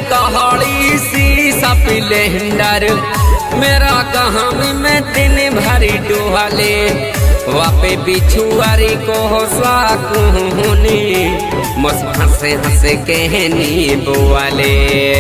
कहाड़ी सी सप्लेंडर मेरा कहानी में दिन भरी डुहले वापे बिछुआरी को साकुनी मस हंसे हंसे कहनी बोले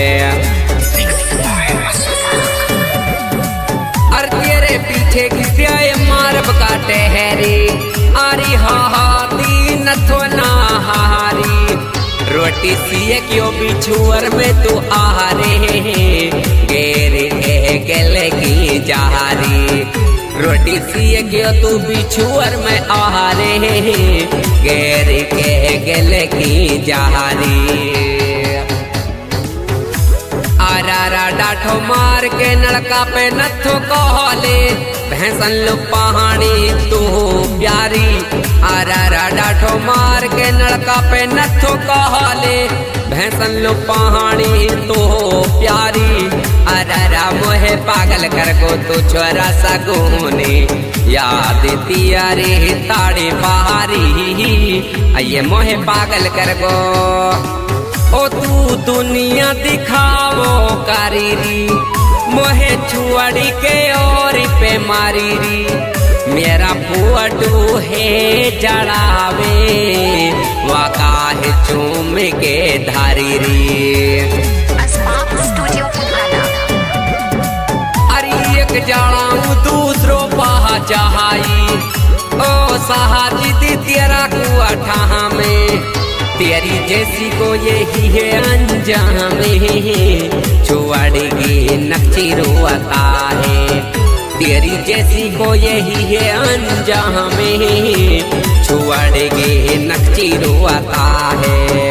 अरे तेरे पीछे घिसियाए मारब का टहरी आरी हाथी नथो नहारी रोटी सिए क्यों बिछुअर में तू आ रे गेरे गले की जहारी रोटी सिए क्यों तू बिछुअर में आ रे गेरे के गले की जहारी आरा डाठो मार के नलका पे नथो कहले भैंसन लो पहाड़ी तू प्यारी आरा डाठो मार के नलका पे नथो कहले भैंसन लो पहाड़ी तू प्यारी आरा मोहे पागल कर को तू छोरा सगुनी याद तियारी ताड़ी पहाड़ी ये मोहे पागल कर को ओ तू दुनिया दिखावो कारीरी मोहे छुआड़ी के और पे मारीरी मेरा पुअटू है जड़ावे वाका है चूम के धारीरी अरे एक जड़ाऊ दूसरो पहा चाहाई ओ सहाजी तेरा कुआ ठहा में तेरी जैसी को यही है अंजाम छुआड़ेगी नक्ची रोता है तेरी जैसी को यही है अंजाम छुआड़ेगी नक्ची रोता है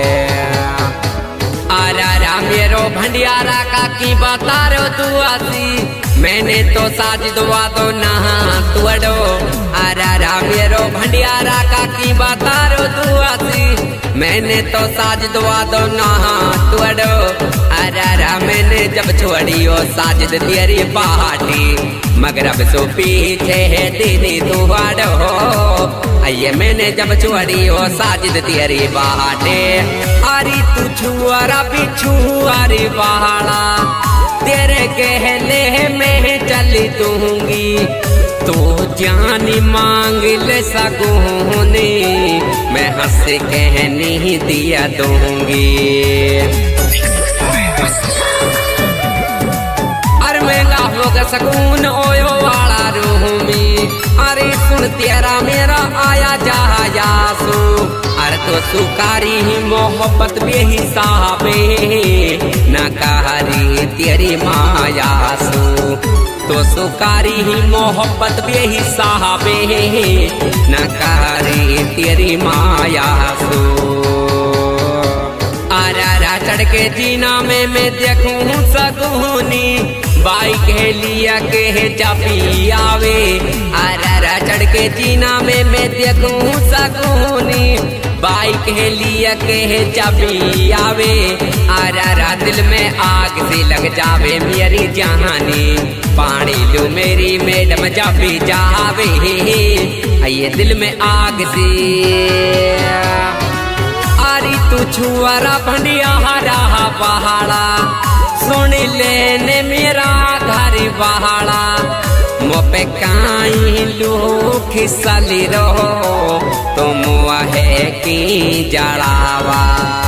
आरा मेरो भंडियारा का की बता रो तू आसी मैंने तो साज दुआ तो नहा तुअडो आरा मेरो भंडियारा का की बता रो तू आसी मैंने तो साज दुआ दो नहा तुअडो आरा मैंने जब छोड़ी ओ साजिद तेरी पार्टी मगर अब सो पीछे है दीदी तुअडो ये मैंने जब छोड़ी ओ साजिद तेरी पार्टी अरे तू छुआरा बिछुआरी पहाड़ा तेरे कहले में चली दूंगी तो जानी मांग ले सगुनी मैं हंस कहनी दिया दूंगी अरे मैं होगा सकून ओयो वाला रूमी अरे सुन तेरा मेरा आया जहायासू अरे तो सुकारी ही मोहब्बत बेहिसाबे न कहारी तेरी मायासू तो सुकारी ही मोहब्बत बेहिसाबे न कहारी तेरी मायासू आरा चढ़ के जीना में मैं देखूं सगुनी बाइक है लिया के है चापी आवे आरा चढ़ के जीना में मैं देखूं सगुनी बाइक है लिया के है चाबी आवे आरा दिल में आग से लग जावे मेरी जहानी पानी लो मेरी मैडम जाबी जावे ये दिल में आग से आरी तू छुआरा भंडियारा पहाड़ा सुन लेने मेरा घर पहाड़ा मोपे काई लोग खिसली रहो तुम वहे की जड़ावा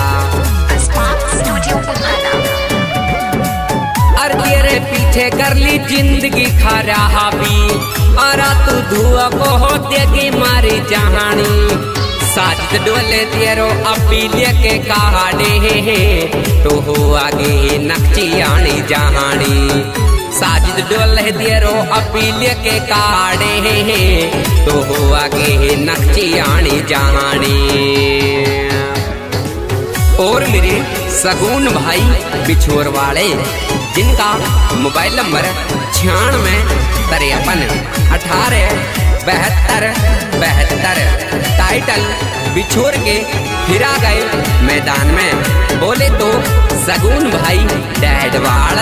अर तेरे पीछे कर ली जिंदगी खराबी अरा तू धुआ को होती मारी जहानी साथ डोले तेरो अपी लेके काड़े तो हो आगे नक्ची आनी जहानी साजिद डोले तेरो अपी लेके काड़े तो हो आगे नक्ची आनी जहानी और मेरे सगुन भाई बिछोर वाले जिनका मोबाइल नंबर 9653187272 टाइटल बिछोर के फिरा गए मैदान में बोले तो सगुन भाई डैडवाड़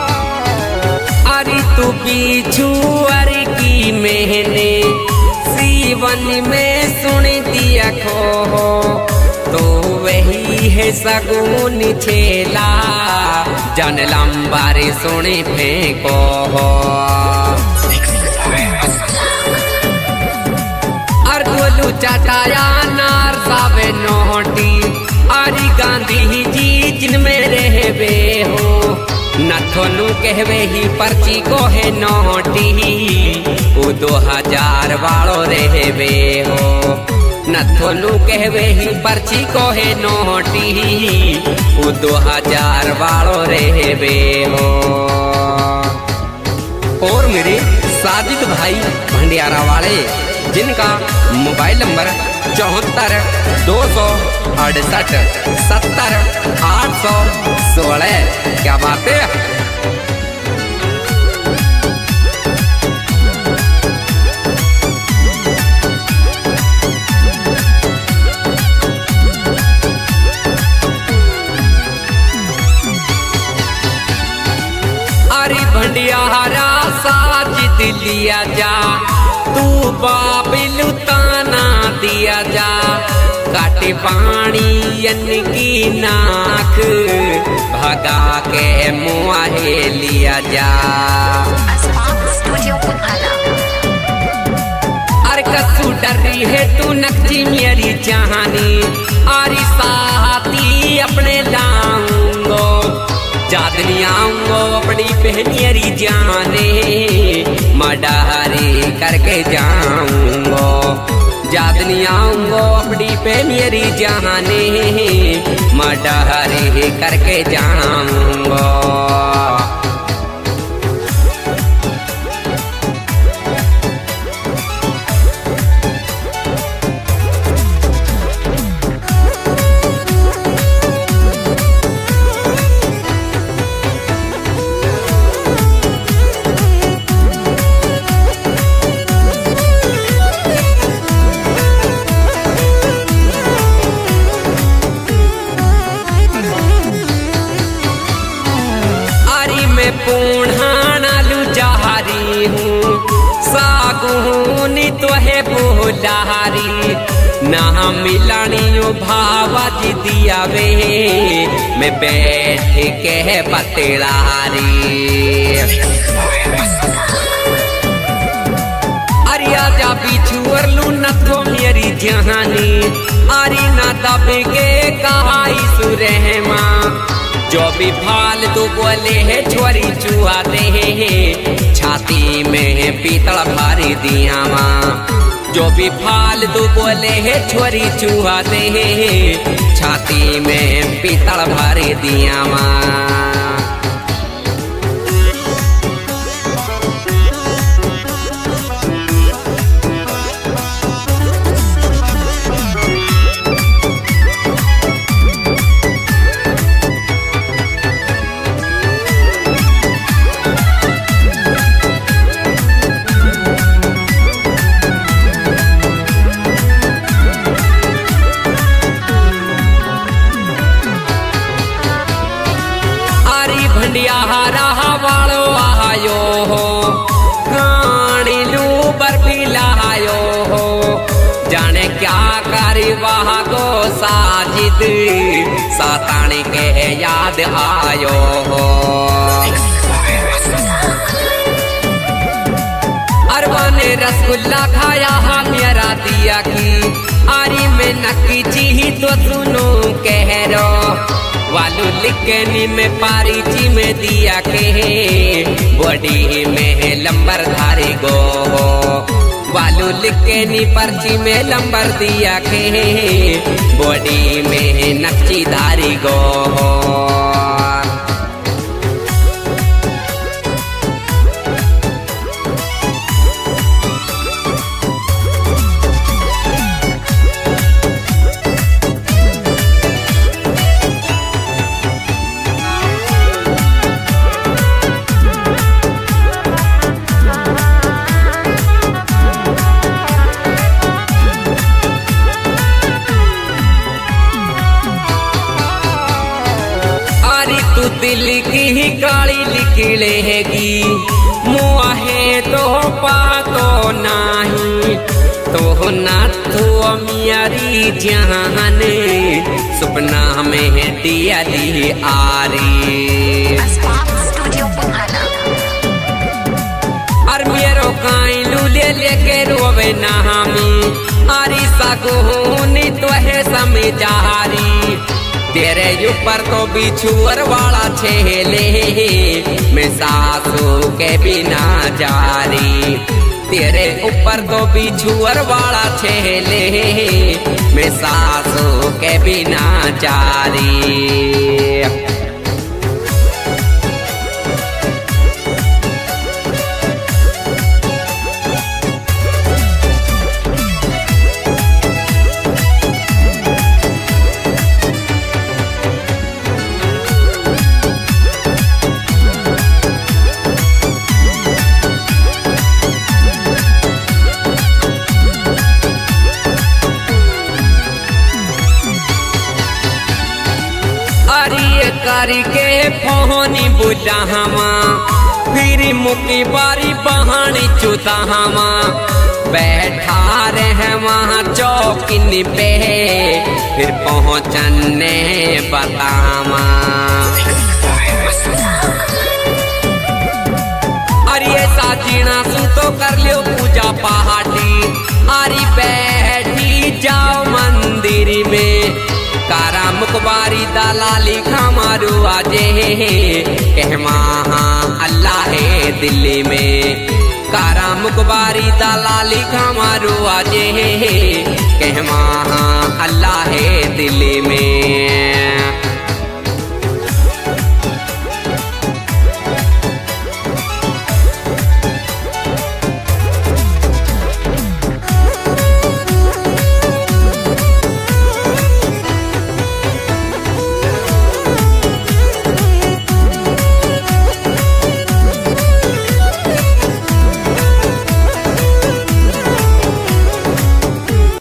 अरे तू बिछुअर की मैंने जीवन में सुन दिया खो तो वही है सगुन छेला जन लंबारे सुने फेंको और गोलू चटाया नार सावे नोटी आरी गांधी जी जिनमें रहवे हो न थोनू कहवे ही पर्ची को है नोटी वो 2000 वालों रहवे हो न थोनू कहवे ही पर्ची को है नोटी वो 2000 वालों रहवे हो। और मेरे साजिद भाई भंडियारा वाले जिनका मोबाइल नंबर 74 268 70 816। क्या बात है। अरे भंडियारा साजिद लिया जा तू बाबिल ताना दिया जा काटे पानी की नाक भगा के मुआहे लिया जा। अरे कसू डरी है तू नक्ची मेरी जहानी आरी साथी अपने लाऊंगो जादनी आऊंगो अपनी पहनियरी जाने मडारी करके जाऊंगो जादनी आऊंगो अपनी पहनियरी जाने मडारी करके जाऊंगो। पूर्णालू जहारी हूँ सागुनी तो है बोलारी ना मिलानियो भावा जी दिया वे मैं बैठ के बतलारी। अरिया जा बिछुअर लू न तो मेरी जहानी आरी ना दबे के कहाई सुरहमा जो भी फालतू बोले है छोरी चुहाते हैं छाती में पीतल भारी दिया माँ जो भी फालतू बोले है छोरी चुहाते हैं छाती में पीतल भारी दिया माँ। भंडियारा वालो आयो हो खानी लू बर्फी लायो हो जाने क्या करी वहाँ को साजिद सातानी के याद आयो हो। अरबा ने रसगुल्ला खाया मेरा दिया की आरी में नकी जी तो सुनो कह रो वालू लिखनी में पारी जी में दिया के बॉडी में लंबर धारी गो वालू लिखनी पर्ची में लंबर दिया के बॉडी में नक्ची धारी गो। दिल की काली निकलेगी मुआहे तो पातो नहीं तो नाथो मियारी जहाने सपना में दिया दी आरी और मेरो काई लूले लेके रोवे नहामी आरी सगुनी तो है समझारी तेरे ऊपर तो बिछुअर वाला छेले मैं सासू के बिना जारी तेरे ऊपर तो बिछुअर वाला छेले मैं सासू के बिना जारी करी के फोनी बुझावा फिर मुकी बारी बहानी चुतावा बैठा रहे वहाँ चौकिन पे फिर पहुँचने बतावा अरे साजीना सु तो कर लियो पूजा पहाड़ी आरी बैठी जाओ मंदिर में कारा मुकबारी दलाली खमारू आजे कहमा अल्लाह है दिल्ली में कारा मुकबारी दलाली खमारू आजे कहमा अल्लाह है दिल्ली में।